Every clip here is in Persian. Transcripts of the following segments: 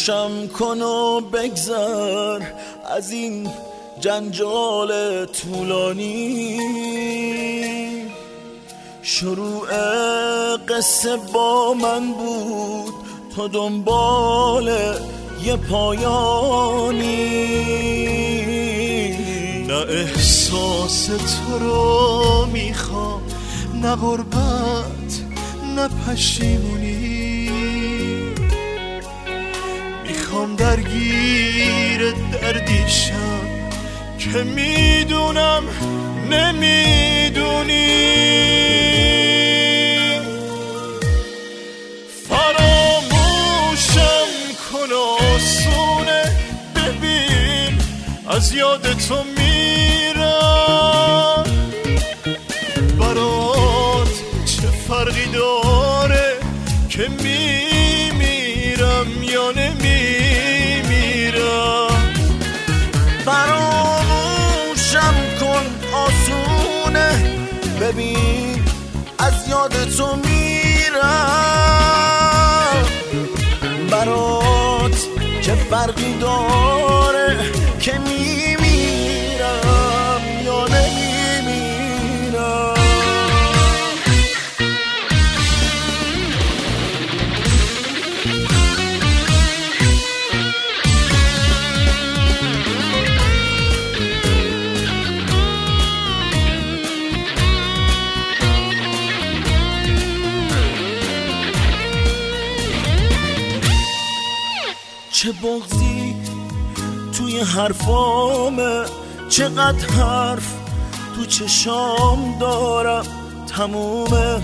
روشن کن و بگذر از این جنجال طولانی. شروع قصه با من بود تا دنبال یه پایانی. نه احساس تو رو میخوام، نه غربت نه پشیمونی. میخوام درگیر دردی شم که میدونم نمیدونی. فراموشم کن آسونه، ببین از یاد تو میرم. برات چه فرقی داره که میمیرم یا نمیمیرم. فراموشم کن آسونه، ببین از یاد تو میرم. برات چه فرقی داره که میمیرم یا نمیمیرم. چه بغضی توی حرفامه، چقدر حرف تو چشام دارم. تموم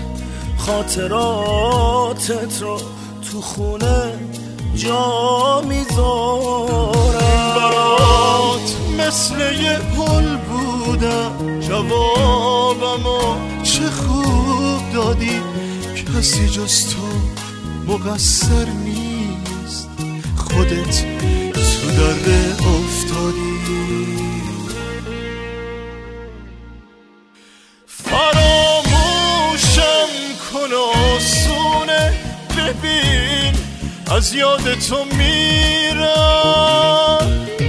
خاطراتت رو تو خونه جا میذارم. برات مثل یه پل بودم، جوابمو چه خوب دادی. کسی جز تو مقصر نیست، خودت تو درد افتادی. فراموشم کن آسونه، ببین از یاد تو میرم.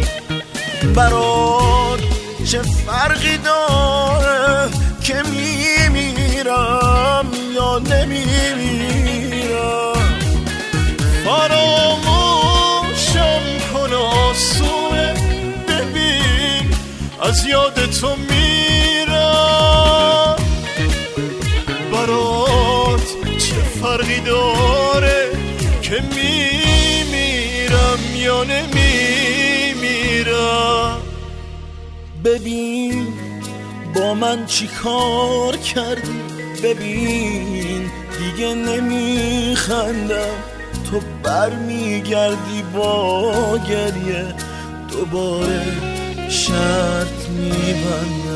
برات چه فرقی داره که میمیرم یا نمیمیرم. فراموشم کن آسونه، ببین از یاد تو میرم. برات چه فرقی داره که میمیرم یا نمیمیرم. ببین با من چی کار کردی، ببین دیگه نمیخندم. تو برمیگردی با گریه، دوباره شرط میبندم.